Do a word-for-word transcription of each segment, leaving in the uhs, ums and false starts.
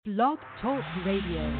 Blog Talk Radio.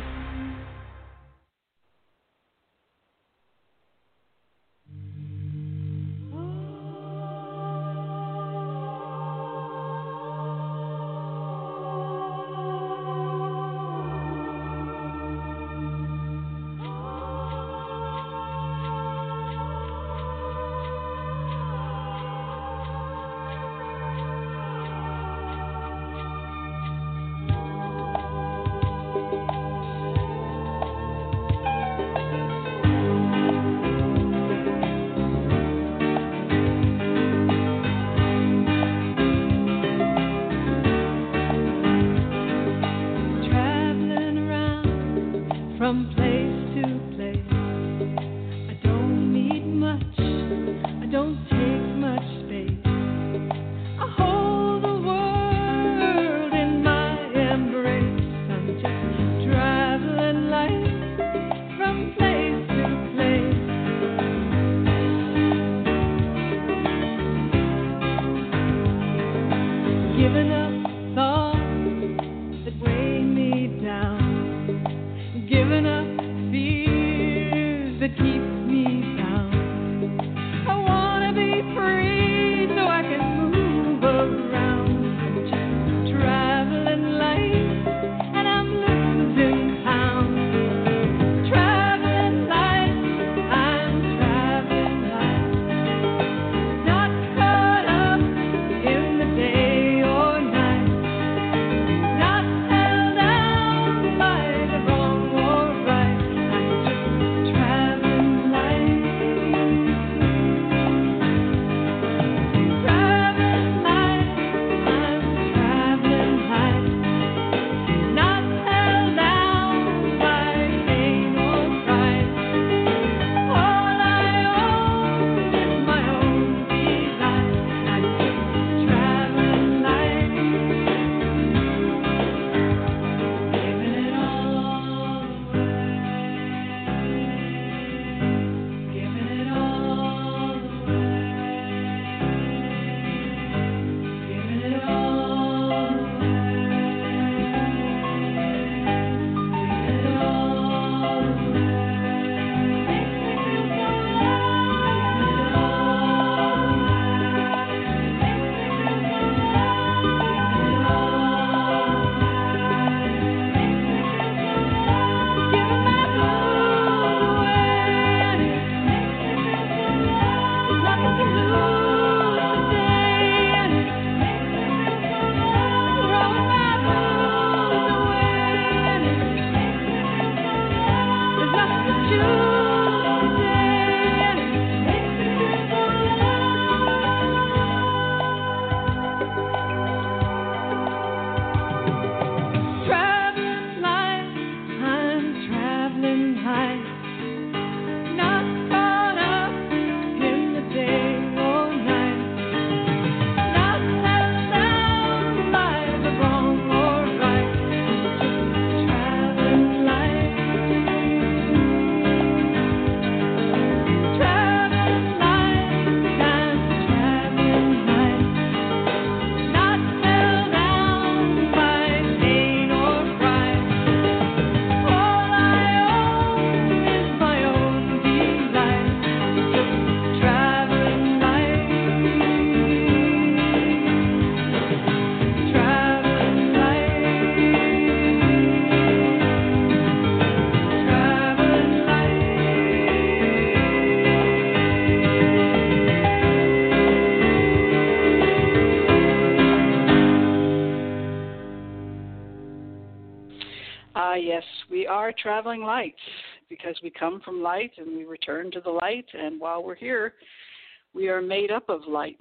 Traveling lights, because we come from light and we return to the light, and while we're here we are made up of light.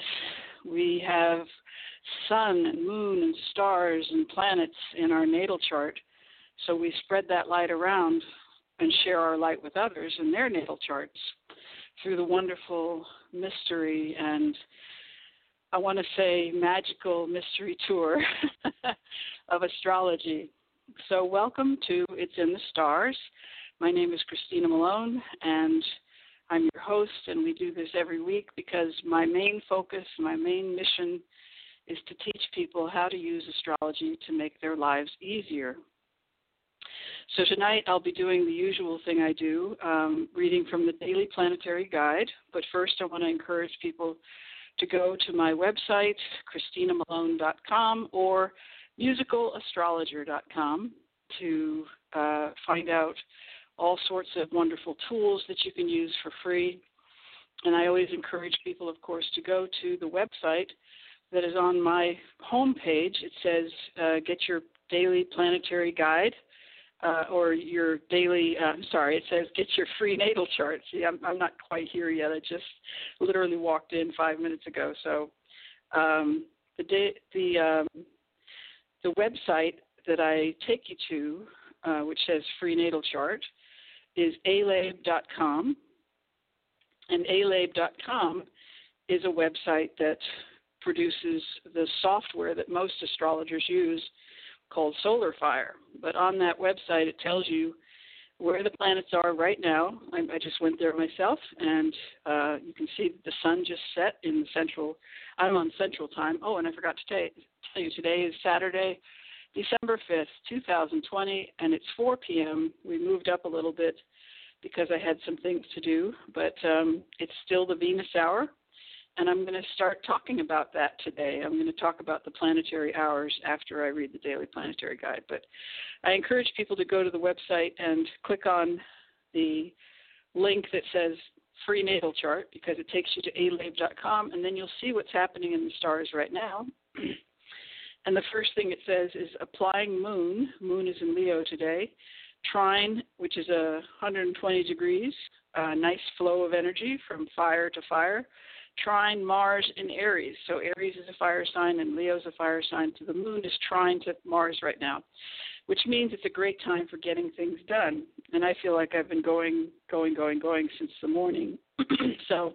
We have sun and moon and stars and planets in our natal chart, so we spread that light around and share our light with others in their natal charts through the wonderful mystery and, I want to say, magical mystery tour of astrology. So welcome to It's in the Stars. My name is Christina Malone, and I'm your host, and we do this every week because my main focus, my main mission is to teach people how to use astrology to make their lives easier. So tonight I'll be doing the usual thing I do, um, reading from the Daily Planetary Guide. But first I want to encourage people to go to my website, christina malone dot com or musical astrologer dot com to uh, find out all sorts of wonderful tools that you can use for free. And I always encourage people, of course, to go to the website that is on my homepage. It says, uh, get your daily planetary guide, uh, or your daily, uh, I'm sorry, it says get your free natal chart. See, I'm, I'm not quite here yet. I just literally walked in five minutes ago. So um, the, day, the, um, the website that I take you to, uh, which says free natal chart, is alabe dot com. And alabe dot com is a website that produces the software that most astrologers use called SolarFire. But on that website, it tells you where the planets are right now. I, I just went there myself, and uh, you can see that the sun just set in the central. I'm on Central Time. Oh, and I forgot to tell you, today is Saturday, December fifth, two thousand twenty, and it's four p.m. We moved up a little bit because I had some things to do, but um, it's still the Venus hour, and I'm going to start talking about that today. I'm going to talk about the planetary hours after I read the Daily Planetary Guide, but I encourage people to go to the website and click on the link that says free natal chart, because it takes you to alabe dot com, and then you'll see what's happening in the stars right now. And the first thing it says is applying moon. Moon is in Leo today. Trine, which is a one hundred twenty degrees, a nice flow of energy from fire to fire. Trine Mars in Aries. So Aries is a fire sign and Leo is a fire sign. So the moon is trine to Mars right now, which means it's a great time for getting things done. And I feel like I've been going, going, going, going since the morning. So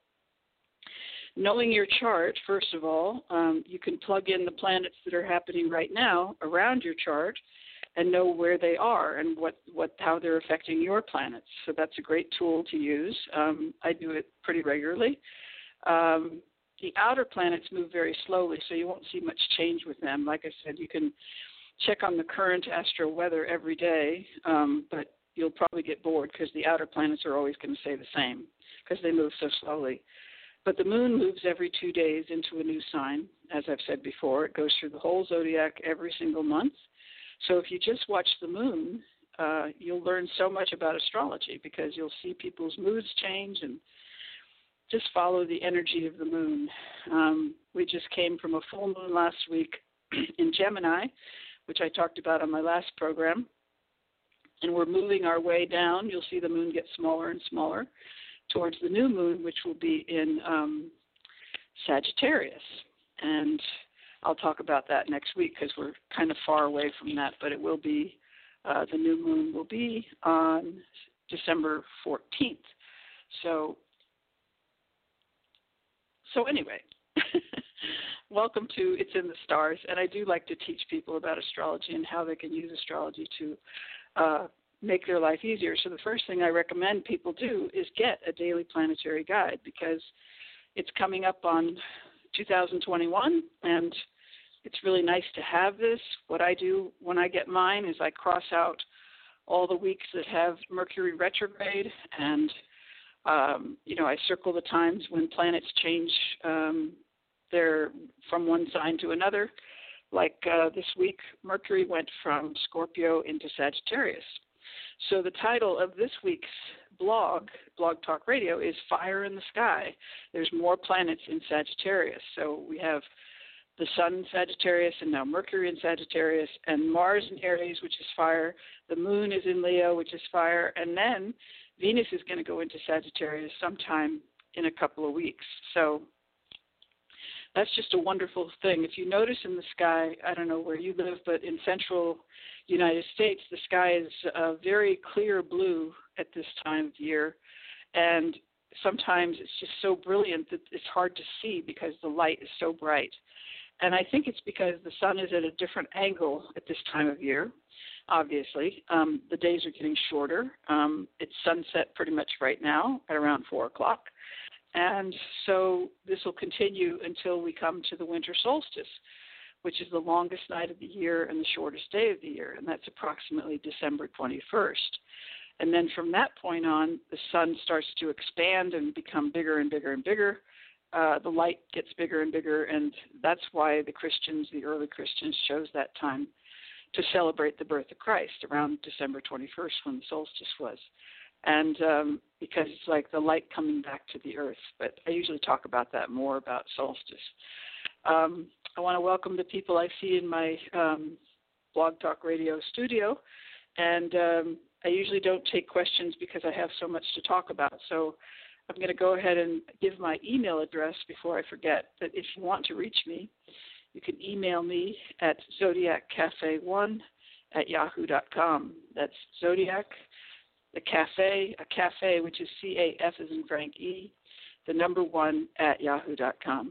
knowing your chart, first of all, um, you can plug in the planets that are happening right now around your chart and know where they are and what, what how they're affecting your planets. So that's a great tool to use. Um, I do it pretty regularly. Um, the outer planets move very slowly, so you won't see much change with them. Like I said, you can check on the current astro weather every day, um, but you'll probably get bored because the outer planets are always going to stay the same because they move so slowly. But the moon moves every two days into a new sign. As I've said before, it goes through the whole zodiac every single month. So if you just watch the moon, uh, you'll learn so much about astrology because you'll see people's moods change and just follow the energy of the moon. Um, we just came from a full moon last week in Gemini, which I talked about on my last program. And we're moving our way down. You'll see the moon get smaller and smaller towards the new moon, which will be in um, Sagittarius. And I'll talk about that next week because we're kind of far away from that, but it will be, uh, the new moon will be on December fourteenth. So, so anyway, welcome to It's in the Stars, and I do like to teach people about astrology and how they can use astrology to uh, make their life easier. So the first thing I recommend people do is get a daily planetary guide because it's coming up on two thousand twenty-one, and it's really nice to have this. What I do when I get mine is I cross out all the weeks that have Mercury retrograde, and um, you know, I circle the times when planets change um, their from one sign to another. Like uh, this week, Mercury went from Scorpio into Sagittarius. So the title of this week's blog, Blog Talk Radio, is Fire in the Sky. There's more planets in Sagittarius. So we have the Sun in Sagittarius, and now Mercury in Sagittarius, and Mars in Aries, which is fire. The Moon is in Leo, which is fire. And then Venus is going to go into Sagittarius sometime in a couple of weeks. So that's just a wonderful thing. If you notice in the sky, I don't know where you live, but in central United States, the sky is uh, very clear blue at this time of year. And sometimes it's just so brilliant that it's hard to see because the light is so bright. And I think it's because the sun is at a different angle at this time of year, obviously. Um, the days are getting shorter. Um, it's sunset pretty much right now at around four o'clock. And so this will continue until we come to the winter solstice, which is the longest night of the year and the shortest day of the year, and that's approximately December twenty-first. And then from that point on, the sun starts to expand and become bigger and bigger and bigger. Uh, the light gets bigger and bigger, and that's why the Christians, the early Christians, chose that time to celebrate the birth of Christ around December twenty-first when the solstice was. And um, because it's like the light coming back to the earth. But I usually talk about that more, about solstice. Um, I want to welcome the people I see in my um, Blog Talk Radio studio. And um, I usually don't take questions because I have so much to talk about. So I'm going to go ahead and give my email address before I forget that if you want to reach me, you can email me at zodiac cafe one at yahoo dot com. That's Zodiac, the cafe, a cafe, which is C A F as in Frank E, the number one at yahoo dot com.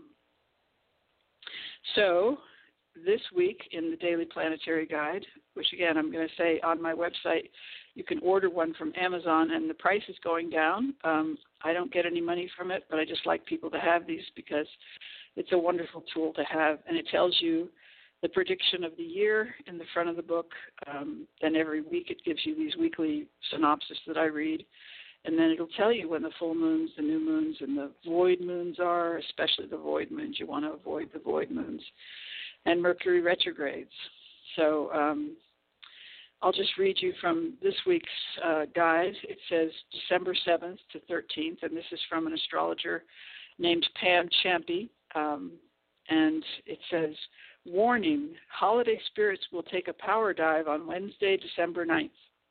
So this week in the Daily Planetary Guide, which again I'm going to say on my website, you can order one from Amazon, and the price is going down. Um, I don't get any money from it, but I just like people to have these because it's a wonderful tool to have, and it tells you the prediction of the year in the front of the book. Um, then every week it gives you these weekly synopses that I read, and then it'll tell you when the full moons, the new moons, and the void moons are, especially the void moons. You want to avoid the void moons, and Mercury retrogrades. So um, I'll just read you from this week's uh, guide. It says December seventh to thirteenth, and this is from an astrologer named Pam Champy. Um, and it says, warning, holiday spirits will take a power dive on Wednesday, December ninth,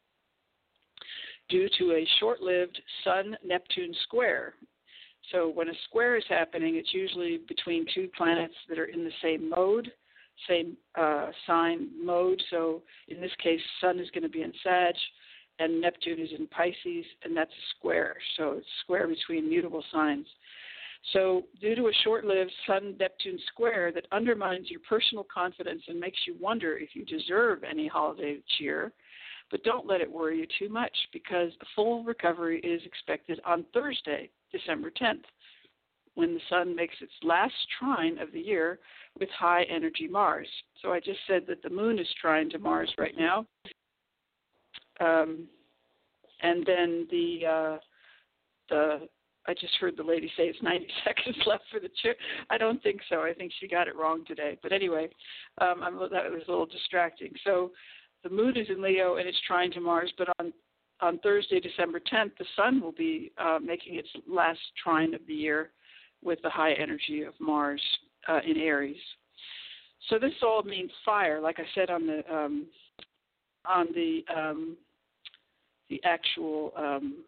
due to a short-lived Sun-Neptune square. So when a square is happening, it's usually between two planets that are in the same mode, same uh, sign mode. So in this case, Sun is going to be in Sag, and Neptune is in Pisces, and that's a square. So it's a square between mutable signs. So due to a short-lived Sun-Neptune square that undermines your personal confidence and makes you wonder if you deserve any holiday cheer, but don't let it worry you too much because a full recovery is expected on Thursday, December tenth, when the Sun makes its last trine of the year with high-energy Mars. So I just said that the Moon is trine to Mars right now. Um, and then the the uh, uh, I just heard the lady say it's ninety seconds left for the cheer. I don't think so. I think she got it wrong today. But anyway, um, I'm, that was a little distracting. So the Moon is in Leo and it's trine to Mars, but on, on Thursday, December tenth, the Sun will be uh, making its last trine of the year with the high energy of Mars uh, in Aries. So this all means fire, like I said on the um, on the um, the actual. Um,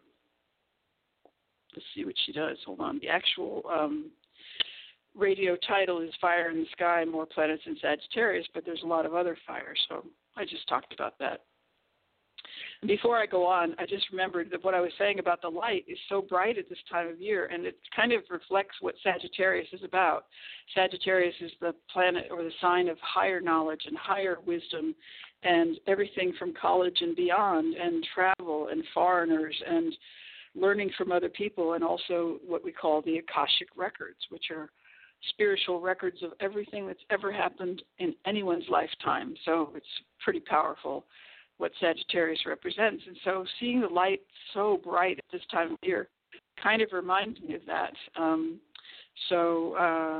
Let's see what she does. Hold on. The actual um, radio title is Fire in the Sky, More Planets in Sagittarius, but there's a lot of other fires, so I just talked about that. And before I go on, I just remembered that what I was saying about the light is so bright at this time of year, and it kind of reflects what Sagittarius is about. Sagittarius is the planet or the sign of higher knowledge and higher wisdom and everything from college and beyond, and travel and foreigners and learning from other people, and also what we call the Akashic records, which are spiritual records of everything that's ever happened in anyone's lifetime. So it's pretty powerful what Sagittarius represents. And so seeing the light so bright at this time of year kind of reminds me of that. Um, so uh,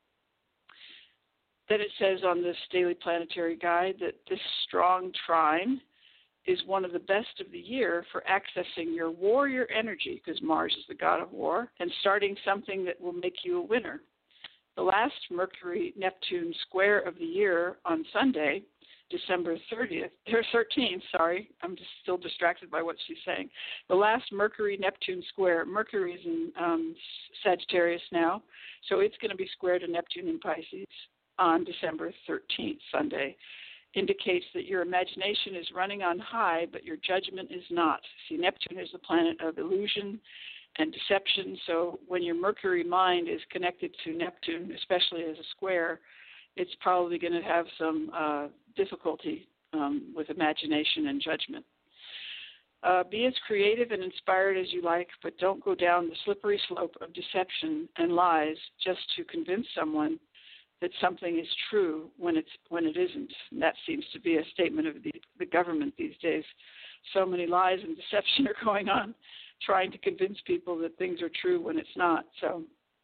then it says on this Daily Planetary Guide that this strong trine is one of the best of the year for accessing your warrior energy, because Mars is the god of war, and starting something that will make you a winner. The last Mercury-Neptune square of the year on Sunday, December thirtieth, or thirteenth, sorry, I'm just still distracted by what she's saying. The last Mercury-Neptune square, Mercury is in um, Sagittarius now, so it's going to be square to Neptune in Pisces on December thirteenth, Sunday. Indicates that your imagination is running on high, but your judgment is not. See, Neptune is the planet of illusion and deception, so when your Mercury mind is connected to Neptune, especially as a square, it's probably going to have some uh, difficulty um, with imagination and judgment. Uh, be as creative and inspired as you like, but don't go down the slippery slope of deception and lies just to convince someone that something is true when it's when it isn't. And that seems to be a statement of the, the government these days. So many lies and deception are going on, trying to convince people that things are true when it's not. So,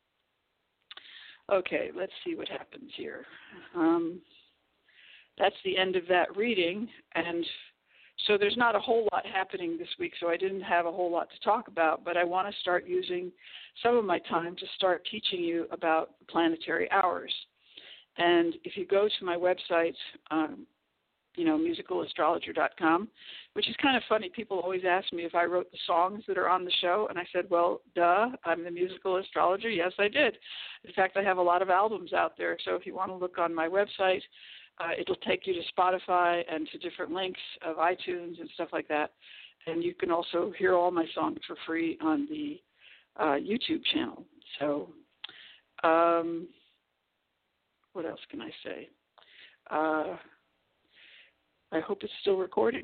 okay, let's see what happens here. Um, that's the end of that reading, and so there's not a whole lot happening this week, so I didn't have a whole lot to talk about, but I want to start using some of my time to start teaching you about planetary hours. And if you go to my website, um, you know, musical astrologer dot com, which is kind of funny. People always ask me if I wrote the songs that are on the show, and I said, well, duh, I'm the musical astrologer. Yes, I did. In fact, I have a lot of albums out there, so if you want to look on my website, uh, it'll take you to Spotify and to different links of iTunes and stuff like that. And you can also hear all my songs for free on the uh, YouTube channel. So um, what else can I say? Uh, I hope it's still recording.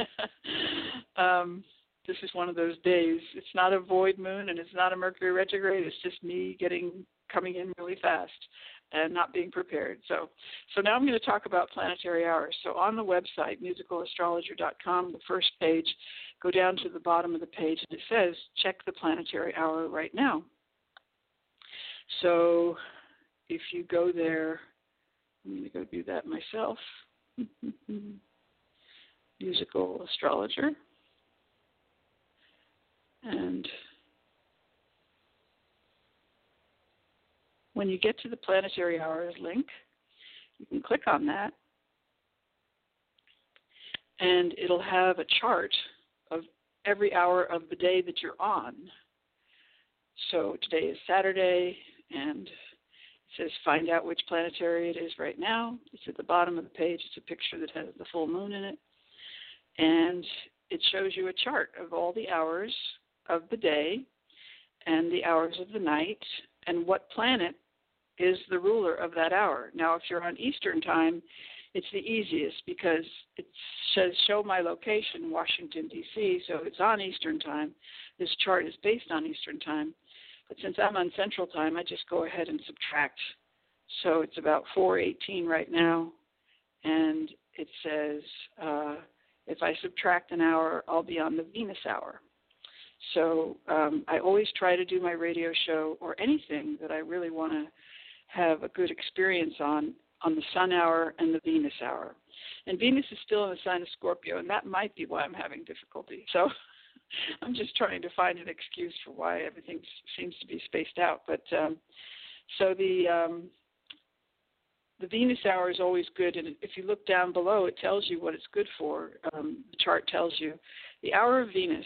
um, this is one of those days. It's not a void moon and it's not a Mercury retrograde. It's just me getting coming in really fast and not being prepared. So, so now I'm going to talk about planetary hours. So on the website, musical astrologer dot com, the first page, go down to the bottom of the page and it says, check the planetary hour right now. So if you go there, I'm going to go do that myself. Musical astrologer, and when you get to the planetary hours link, you can click on that and it'll have a chart of every hour of the day that you're on. So today is Saturday, and it says find out which planetary it is right now. It's at the bottom of the page. It's a picture that has the full moon in it. And it shows you a chart of all the hours of the day and the hours of the night and what planet is the ruler of that hour. Now, if you're on Eastern time, it's the easiest because it says show my location, Washington, D C, so it's on Eastern time. This chart is based on Eastern time. But since I'm on Central time, I just go ahead and subtract. So it's about four eighteen right now, and it says uh, if I subtract an hour, I'll be on the Venus hour. So um, I always try to do my radio show or anything that I really want to have a good experience on, on the Sun hour and the Venus hour. And Venus is still in the sign of Scorpio, and that might be why I'm having difficulty. So I'm just trying to find an excuse for why everything seems to be spaced out. But um, so the um, the Venus hour is always good, and if you look down below, it tells you what it's good for. Um, the chart tells you the hour of Venus.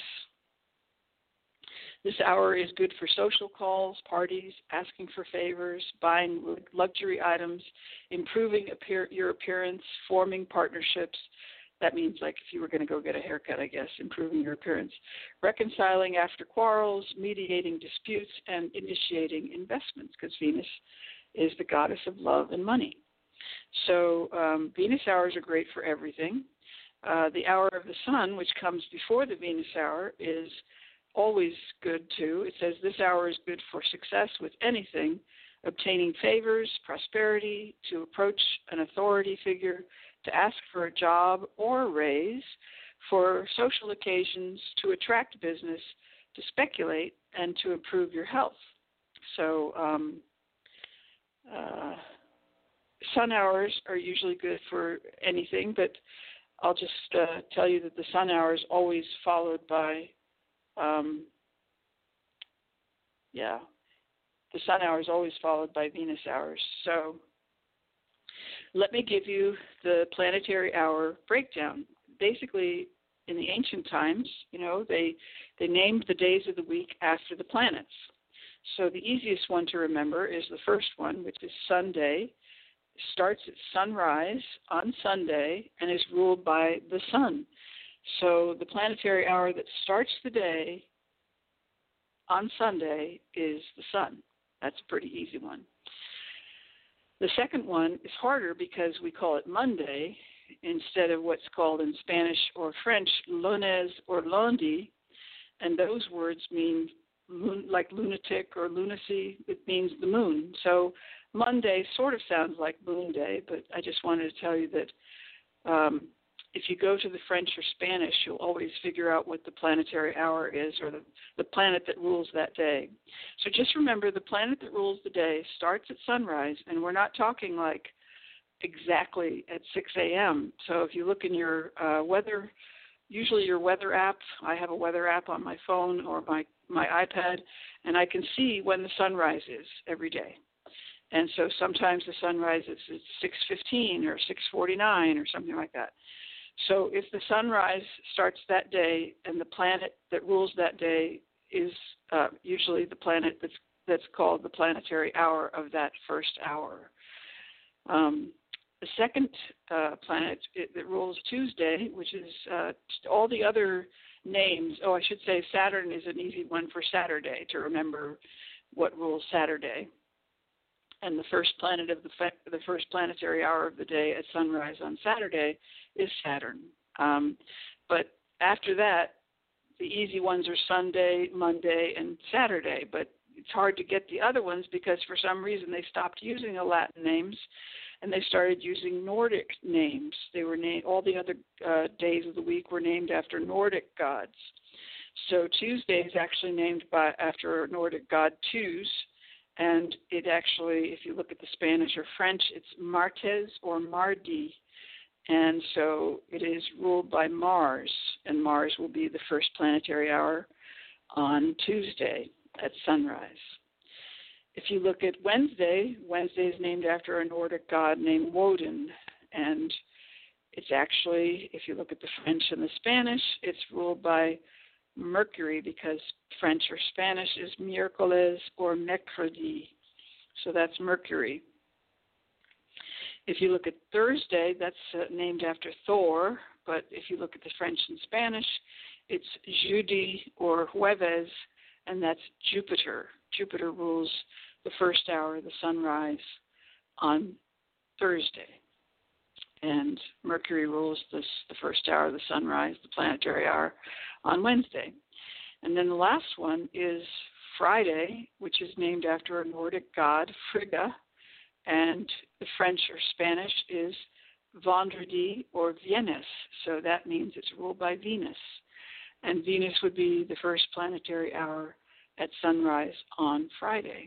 This hour is good for social calls, parties, asking for favors, buying luxury items, improving appear- your appearance, forming partnerships. That means like if you were going to go get a haircut, I guess, improving your appearance, reconciling after quarrels, mediating disputes, and initiating investments, because Venus is the goddess of love and money. So um, Venus hours are great for everything. Uh, the hour of the Sun, which comes before the Venus hour, is always good too. It says this hour is good for success with anything, obtaining favors, prosperity, to approach an authority figure, to ask for a job or a raise, for social occasions, to attract business, to speculate, and to improve your health. So um, uh, sun hours are usually good for anything, but I'll just uh, tell you that the sun hour is always followed by Um, yeah, the sun hour is always followed by Venus hours. So let me give you the planetary hour breakdown. Basically, in the ancient times, you know, they they named the days of the week after the planets. So the easiest one to remember is the first one, which is Sunday. Starts at sunrise on Sunday and is ruled by the sun. So the planetary hour that starts the day on Sunday is the sun. That's a pretty easy one. The second one is harder because we call it Monday instead of what's called in Spanish or French lunes or lundi, and those words mean like lunatic or lunacy. It means the moon. So Monday sort of sounds like Moon Day, but I just wanted to tell you that um, if you go to the French or Spanish, you'll always figure out what the planetary hour is, or the, the planet that rules that day. So just remember, the planet that rules the day starts at sunrise, and we're not talking like exactly at six a.m. So if you look in your uh, weather, usually your weather app, I have a weather app on my phone or my, my iPad, and I can see when the sunrise is every day. And so sometimes the sunrise is at six fifteen or six forty-nine or something like that. So if the sunrise starts that day and the planet that rules that day is uh, usually the planet that's, that's called the planetary hour of that first hour. Um, the second uh, planet it, that rules Tuesday, which is uh, all the other names. Oh, I should say Saturn is an easy one for Saturday to remember what rules Saturday. And the first planet of the, fe- the first planetary hour of the day at sunrise on Saturday is Saturn. Um, but after that, the easy ones are Sunday, Monday, and Saturday. But it's hard to get the other ones because for some reason they stopped using the Latin names and they started using Nordic names. They were named, all the other uh, days of the week were named after Nordic gods. So Tuesday is actually named by after Nordic god Tus. And it actually, if you look at the Spanish or French, it's Martes or Mardi. And so it is ruled by Mars, and Mars will be the first planetary hour on Tuesday at sunrise. If you look at Wednesday, Wednesday is named after a Nordic god named Woden. And it's actually, if you look at the French and the Spanish, it's ruled by Mercury, because French or Spanish is miércoles or mercredi. So that's Mercury. If you look at Thursday, that's uh, named after Thor, but if you look at the French and Spanish, it's jeudi or jueves, and that's Jupiter. Jupiter rules the first hour of the sunrise on Thursday. And Mercury rules this, the first hour of the sunrise, the planetary hour, on Wednesday. And then the last one is Friday, which is named after a Nordic god, Frigga, and the French or Spanish is Vendredi or Venus, so that means it's ruled by Venus. And Venus would be the first planetary hour at sunrise on Friday.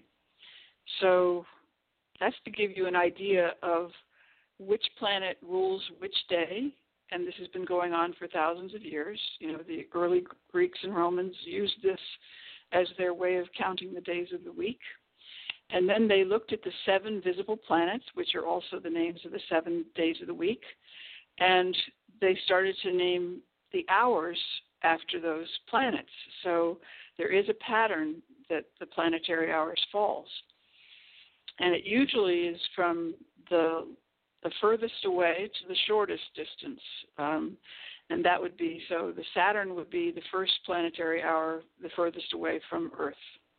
So that's to give you an idea of which planet rules which day, and this has been going on for thousands of years. You know, the early Greeks and Romans used this as their way of counting the days of the week. And then they looked at the seven visible planets, which are also the names of the seven days of the week, and they started to name the hours after those planets. So there is a pattern that the planetary hours falls. And it usually is from the the furthest away to the shortest distance. Um, and that would be, so the Saturn would be the first planetary hour, the furthest away from Earth.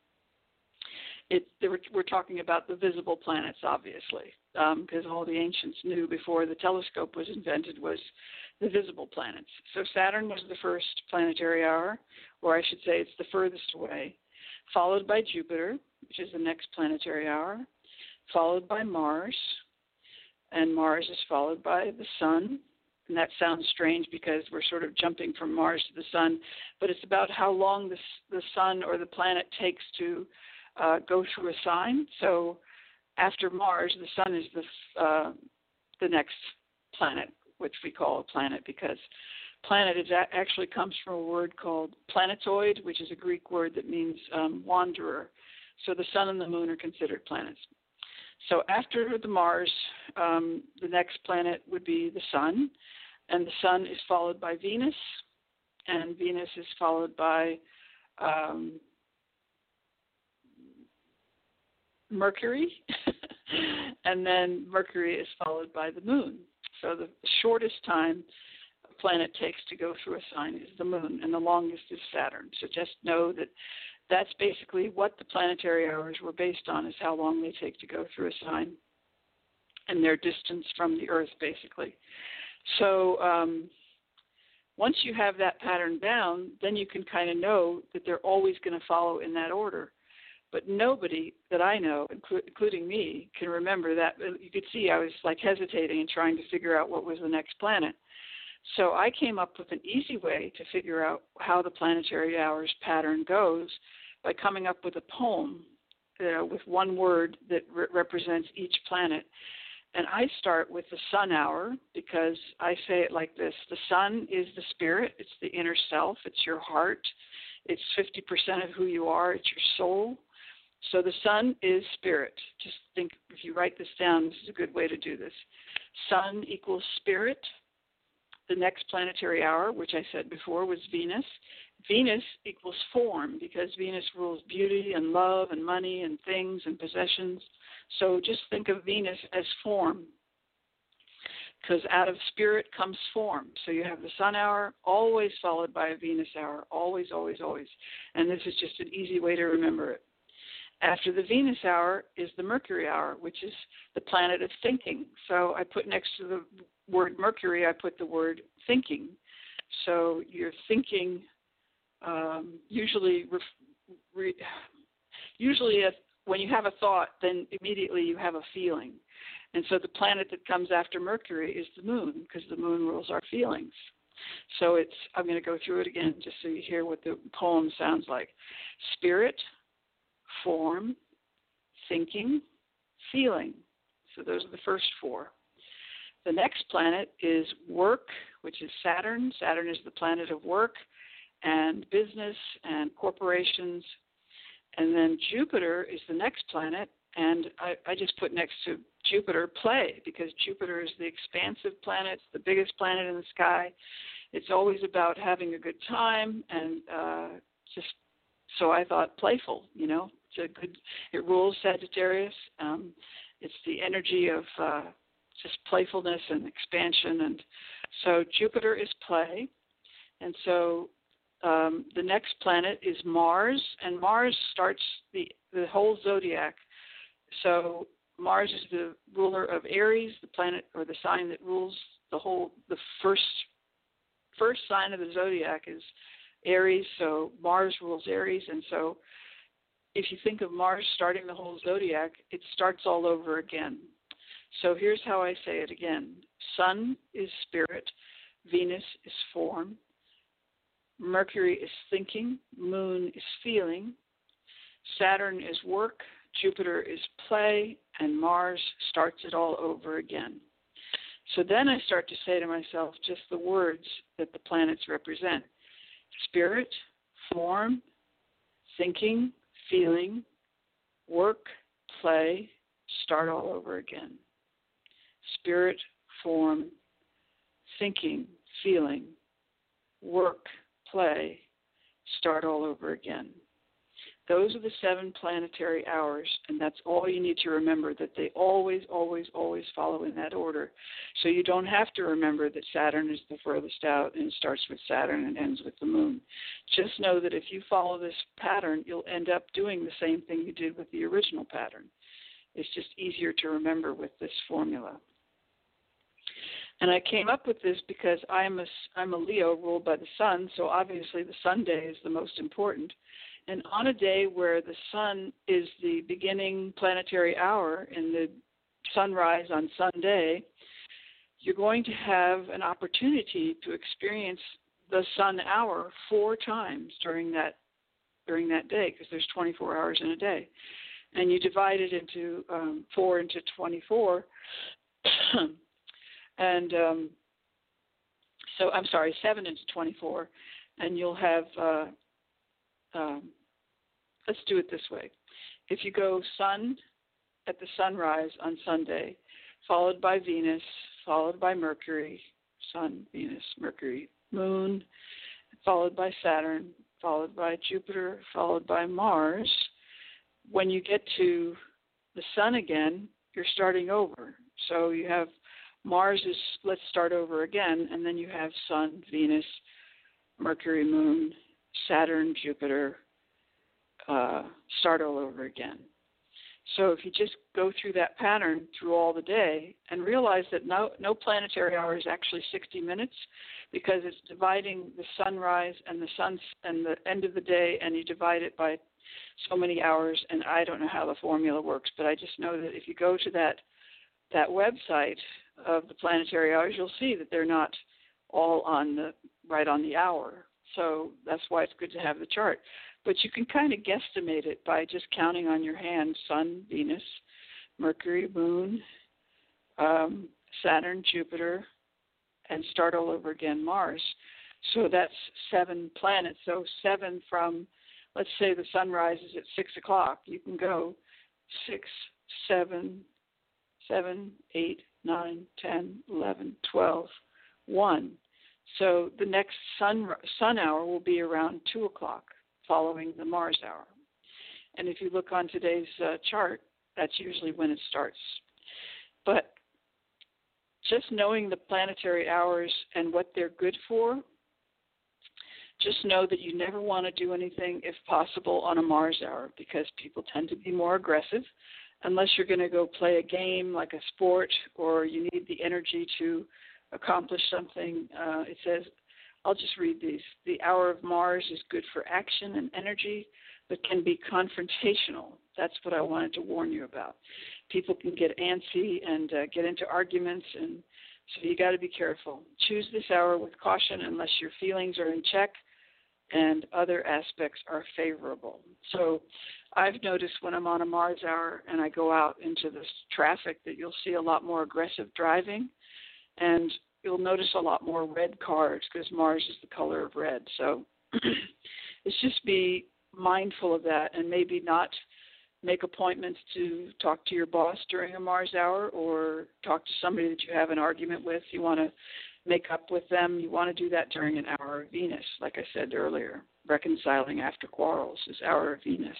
It, were, we're talking about the visible planets, obviously, because um, all the ancients knew before the telescope was invented was the visible planets. So Saturn was the first planetary hour, or I should say it's the furthest away, followed by Jupiter, which is the next planetary hour, followed by Mars, and Mars is followed by the Sun. And that sounds strange because we're sort of jumping from Mars to the Sun, but it's about how long the, the Sun or the planet takes to uh, go through a sign. So after Mars, the Sun is the, uh, the next planet, which we call a planet because planet is a- actually comes from a word called planetoid, which is a Greek word that means um, wanderer. So the Sun and the Moon are considered planets. So after the Mars, um, the next planet would be the Sun, and the Sun is followed by Venus, and Venus is followed by um, Mercury, and then Mercury is followed by the Moon. So the shortest time a planet takes to go through a sign is the Moon, and the longest is Saturn. So just know that that's basically what the planetary hours were based on, is how long they take to go through a sign and their distance from the Earth, basically. So um, once you have that pattern down, then you can kind of know that they're always going to follow in that order. But nobody that I know, inclu- including me, can remember that. You could see I was like hesitating and trying to figure out what was the next planet. So I came up with an easy way to figure out how the planetary hours pattern goes by coming up with a poem uh, with one word that re- represents each planet. And I start with the sun hour because I say it like this. The sun is the spirit. It's the inner self. It's your heart. It's fifty percent of who you are. It's your soul. So the sun is spirit. Just think, if you write this down, this is a good way to do this. Sun equals spirit. The next planetary hour, which I said before, was Venus. Venus equals form because Venus rules beauty and love and money and things and possessions. So just think of Venus as form because out of spirit comes form. So you have the sun hour always followed by a Venus hour, always, always, always. And this is just an easy way to remember it. After the Venus hour is the Mercury hour, which is the planet of thinking. So I put next to the word Mercury, I put the word thinking. So you're thinking um, usually, re, re, usually if, when you have a thought, then immediately you have a feeling. And so the planet that comes after Mercury is the moon because the moon rules our feelings. So it's, I'm going to go through it again just so you hear what the poem sounds like. Spirit, form, thinking, feeling. So those are the first four. The next planet is work, which is Saturn. Saturn is the planet of work and business and corporations. And then Jupiter is the next planet. And I, I just put next to Jupiter play because Jupiter is the expansive planet, it's the biggest planet in the sky. It's always about having a good time and uh, just, so I thought playful, you know. It's a good, it rules Sagittarius. Um, it's the energy of uh, just playfulness and expansion. And so Jupiter is play. And so um, the next planet is Mars, and Mars starts the, the whole zodiac. So Mars is the ruler of Aries, the planet or the sign that rules the whole, the first first sign of the zodiac is Aries, so Mars rules Aries. And so if you think of Mars starting the whole zodiac, it starts all over again. So here's how I say it again. Sun is spirit, Venus is form, Mercury is thinking, Moon is feeling, Saturn is work, Jupiter is play, and Mars starts it all over again. So then I start to say to myself just the words that the planets represent. Spirit, form, thinking, feeling, work, play, start all over again. Spirit, form, thinking, feeling, work, play, start all over again. Those are the seven planetary hours, and that's all you need to remember, that they always, always, always follow in that order. So you don't have to remember that Saturn is the furthest out and it starts with Saturn and ends with the moon. Just know that if you follow this pattern, you'll end up doing the same thing you did with the original pattern. It's just easier to remember with this formula. And I came up with this because I'm a, I'm a Leo ruled by the sun, so obviously the sun day is the most important. And on a day where the sun is the beginning planetary hour in the sunrise on Sunday, you're going to have an opportunity to experience the sun hour four times during that during that day, because there's twenty-four hours in a day. And you divide it into um, four into twenty-four. and um, so, I'm sorry, seven into twenty-four. And you'll have... Uh, Um, let's do it this way. If you go sun at the sunrise on Sunday, followed by Venus, followed by Mercury, sun, Venus, Mercury, moon, followed by Saturn, followed by Jupiter, followed by Mars, when you get to the sun again, you're starting over. So you have Mars is, let's start over again, and then you have sun, Venus, Mercury, moon, Saturn, Jupiter, uh, start all over again. So if you just go through that pattern through all the day and realize that no, no planetary hour is actually sixty minutes, because it's dividing the sunrise and the sun and the end of the day, and you divide it by so many hours. And I don't know how the formula works, but I just know that if you go to that that website of the planetary hours, you'll see that they're not all on the right on the hour. So that's why it's good to have the chart. But you can kind of guesstimate it by just counting on your hand: Sun, Venus, Mercury, Moon, um, Saturn, Jupiter, and start all over again, Mars. So that's seven planets. So seven from, let's say the sun rises at six o'clock. You can go six, seven, seven, eight, nine, ten, eleven, twelve, one. So the next sun sun hour will be around two o'clock, following the Mars hour. And if you look on today's uh, chart, that's usually when it starts. But just knowing the planetary hours and what they're good for, just know that you never want to do anything, if possible, on a Mars hour, because people tend to be more aggressive, unless you're going to go play a game like a sport, or you need the energy to accomplish something. Uh, it says, I'll just read these. The hour of Mars is good for action and energy, but can be confrontational. That's what I wanted to warn you about. People can get antsy and uh, get into arguments, and so you got to be careful. Choose this hour with caution unless your feelings are in check and other aspects are favorable. So I've noticed when I'm on a Mars hour and I go out into this traffic that you'll see a lot more aggressive driving, and you'll notice a lot more red cars because Mars is the color of red. So it's just be mindful of that, and maybe not make appointments to talk to your boss during a Mars hour, or talk to somebody that you have an argument with. You want to make up with them. You want to do that during an hour of Venus, like I said earlier. Reconciling after quarrels is hour of Venus.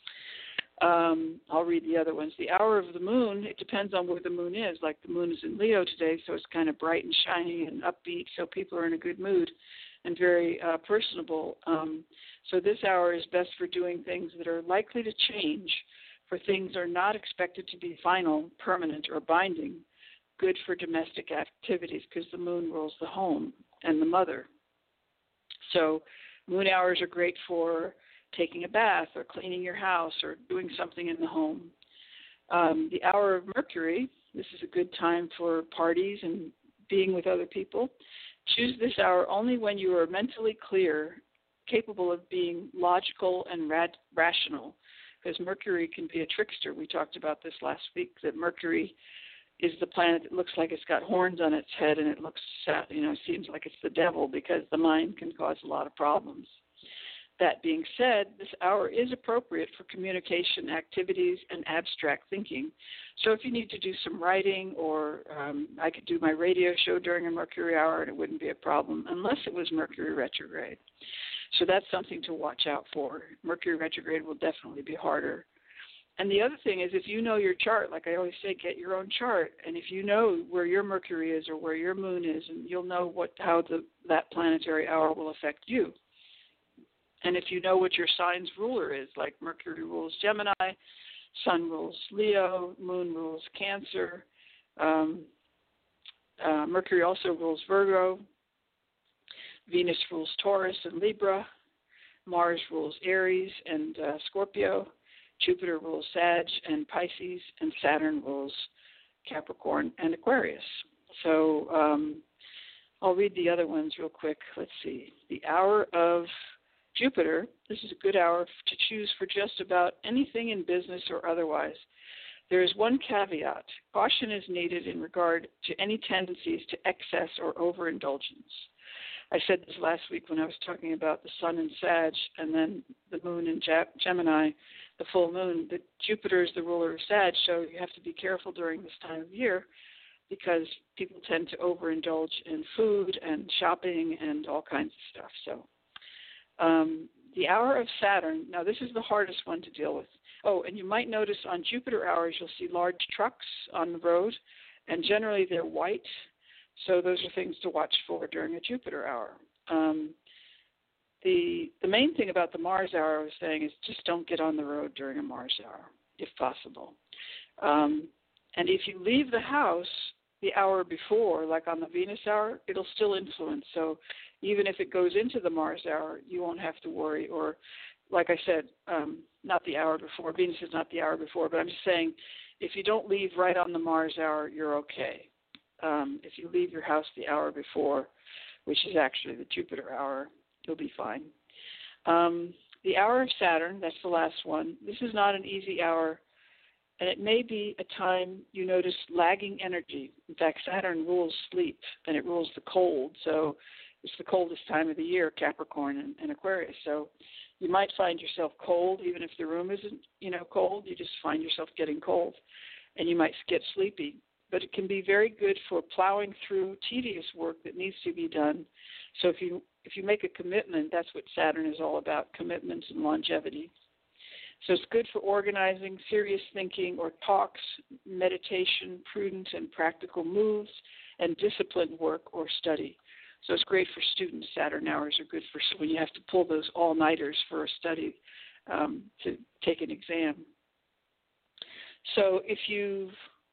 Um, I'll read the other ones. The hour of the moon, it depends on where the moon is. Like the moon is in Leo today, so it's kind of bright and shiny and upbeat, so people are in a good mood and very uh, personable. Um, so this hour is best for doing things that are likely to change, for things are not expected to be final, permanent, or binding. Good for domestic activities because the moon rules the home and the mother. So moon hours are great for taking a bath or cleaning your house or doing something in the home. Um, the hour of Mercury, this is a good time for parties and being with other people. Choose this hour only when you are mentally clear, capable of being logical and rad- rational, because Mercury can be a trickster. We talked about this last week, that Mercury is the planet that looks like it's got horns on its head, and it looks, you know, seems like it's the devil, because the mind can cause a lot of problems. That being said, this hour is appropriate for communication activities and abstract thinking. So if you need to do some writing, or um, I could do my radio show during a Mercury hour and it wouldn't be a problem, unless it was Mercury retrograde. So that's something to watch out for. Mercury retrograde will definitely be harder. And the other thing is, if you know your chart, like I always say, get your own chart. And if you know where your Mercury is or where your moon is, and you'll know what how the, that planetary hour will affect you. And if you know what your sign's ruler is, like Mercury rules Gemini, Sun rules Leo, Moon rules Cancer, um, uh, Mercury also rules Virgo, Venus rules Taurus and Libra, Mars rules Aries and uh, Scorpio, Jupiter rules Sag and Pisces, and Saturn rules Capricorn and Aquarius. So um, I'll read the other ones real quick. Let's see. The hour of Jupiter, this is a good hour to choose for just about anything in business or otherwise. There is one caveat. Caution is needed in regard to any tendencies to excess or overindulgence. I said this last week when I was talking about the sun in Sag and then the moon in Gemini, the full moon. That Jupiter is the ruler of Sag, so you have to be careful during this time of year, because people tend to overindulge in food and shopping and all kinds of stuff. So um, the hour of Saturn, now this is the hardest one to deal with. Oh, and you might notice on Jupiter hours you'll see large trucks on the road, and generally they're white. So those are things to watch for during a Jupiter hour. Um, the the main thing about the Mars hour I was saying is just don't get on the road during a Mars hour. if possible. Um, and if you leave the house the hour before, like on the Venus hour, it'll still influence. So even if it goes into the Mars hour, you won't have to worry. Or, like I said, um, not the hour before. Venus is not the hour before, but I'm just saying if you don't leave right on the Mars hour, you're okay. Um, if you leave your house the hour before, which is actually the Jupiter hour, you'll be fine. Um, the hour of Saturn, that's the last one. This is not an easy hour, and it may be a time you notice lagging energy. In fact, Saturn rules sleep, and it rules the cold. So it's the coldest time of the year, Capricorn and, and Aquarius. So you might find yourself cold, even if the room isn't, you know, cold. You just find yourself getting cold, and you might get sleepy. But it can be very good for plowing through tedious work that needs to be done. So if you if you make a commitment, that's what Saturn is all about, commitments and longevity. So it's good for organizing, serious thinking or talks, meditation, prudent and practical moves, and disciplined work or study. So it's great for students. Saturn hours are good for when you have to pull those all-nighters for a study um, to take an exam. So if you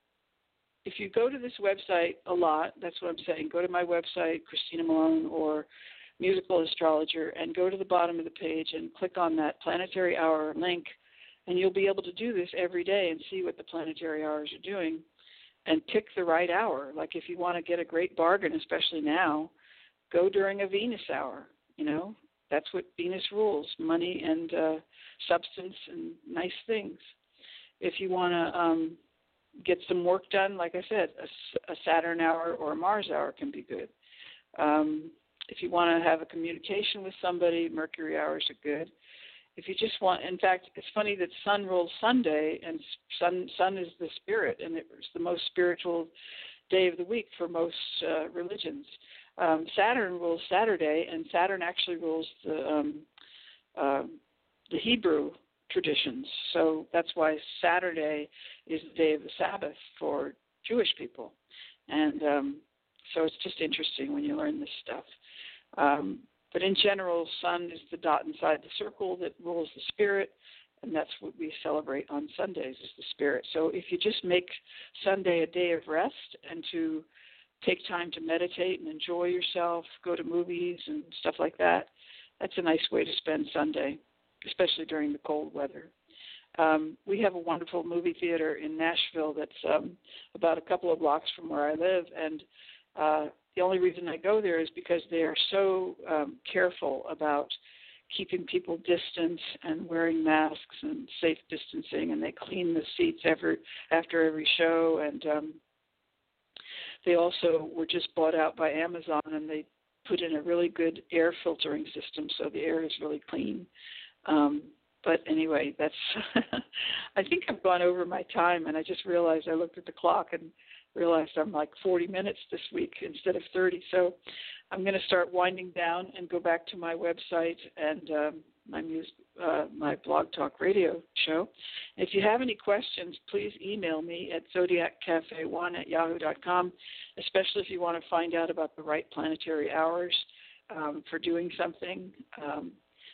if you go to this website a lot, that's what I'm saying, go to my website, Christina Malone or Musical Astrologer, and go to the bottom of the page and click on that planetary hour link, and you'll be able to do this every day and see what the planetary hours are doing and pick the right hour. Like if you want to get a great bargain, especially now, go during a Venus hour. You know, that's what Venus rules, money and uh, substance and nice things. If you want to um, get some work done, like I said, a, a Saturn hour or a Mars hour can be good. Um, if you want to have a communication with somebody, Mercury hours are good. If you just want, in fact, it's funny that Sun rules Sunday, and Sun, Sun is the spirit, and it's the most spiritual day of the week for most uh, religions. Um, Saturn rules Saturday, and Saturn actually rules the um, uh, the Hebrew traditions. So that's why Saturday is the day of the Sabbath for Jewish people. And um, so it's just interesting when you learn this stuff. Um, but in general, Sun is the dot inside the circle that rules the spirit, and that's what we celebrate on Sundays is the spirit. So if you just make Sunday a day of rest and to take time to meditate and enjoy yourself, go to movies and stuff like that, that's a nice way to spend Sunday, especially during the cold weather. Um, we have a wonderful movie theater in Nashville that's um, about a couple of blocks from where I live, and uh, the only reason I go there is because they are so um, careful about keeping people distant and wearing masks and safe distancing, and they clean the seats every, after every show, and um, they also were just bought out by Amazon, and they put in a really good air filtering system, so the air is really clean. Um, but anyway, that's I think I've gone over my time, and I just realized I looked at the clock and realized I'm like forty minutes this week instead of thirty. So I'm going to start winding down and go back to my website and um, my music, uh, my Blog Talk Radio show. If you have any questions, please email me at zodiac cafe one at yahoo dot com, especially if you want to find out about the right planetary hours um, for doing something. Um,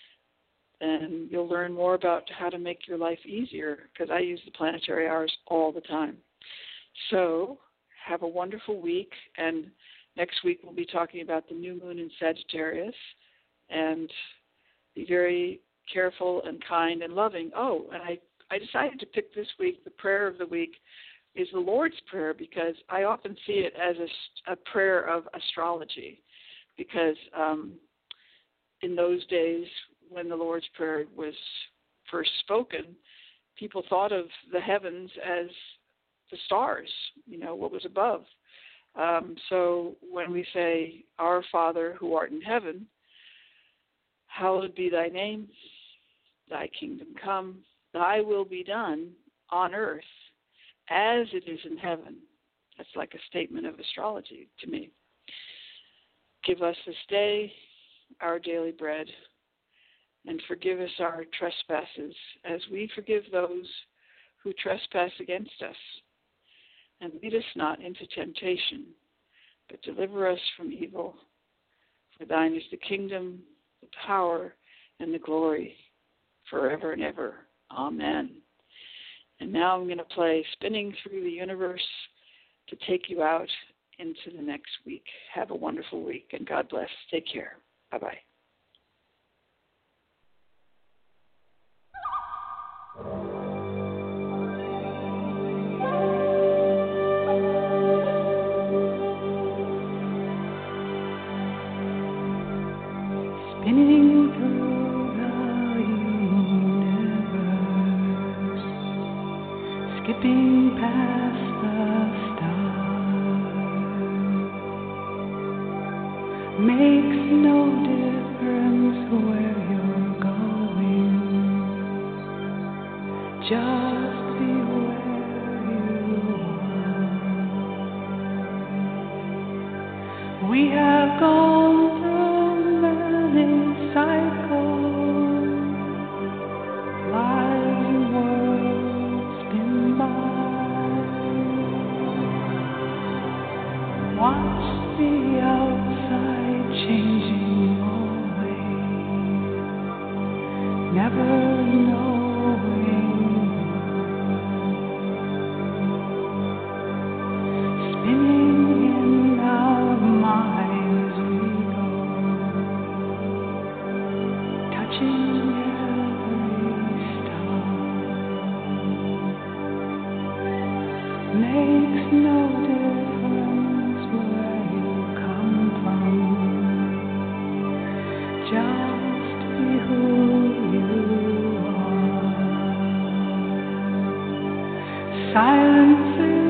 and you'll learn more about how to make your life easier, because I use the planetary hours all the time. So have a wonderful week, and next week we'll be talking about the new moon in Sagittarius, and be very careful and kind and loving. Oh, and I, I decided to pick this week, the prayer of the week is the Lord's Prayer, because I often see it as a, a prayer of astrology, because um, in those days when the Lord's Prayer was first spoken, people thought of the heavens as the stars, you know, what was above. Um, so when we say, Our Father who art in heaven, hallowed be thy name, thy kingdom come, thy will be done on earth as it is in heaven. That's like a statement of astrology to me. Give us this day our daily bread, and forgive us our trespasses as we forgive those who trespass against us. And lead us not into temptation, but deliver us from evil. For thine is the kingdom, the power, and the glory, forever and ever. Amen. And now I'm going to play Spinning Through the Universe to take you out into the next week. Have a wonderful week, and God bless. Take care. Bye-bye. Spinning through the universe, skipping past the stars, makes no difference where you're going, just be where you are. We have gone through many cycles, lives and worlds spin by. Watch the outside changing always, never knowing why. Spinning in our minds we go, touching every star. Makes no difference where you come from, just be who you are. Silence is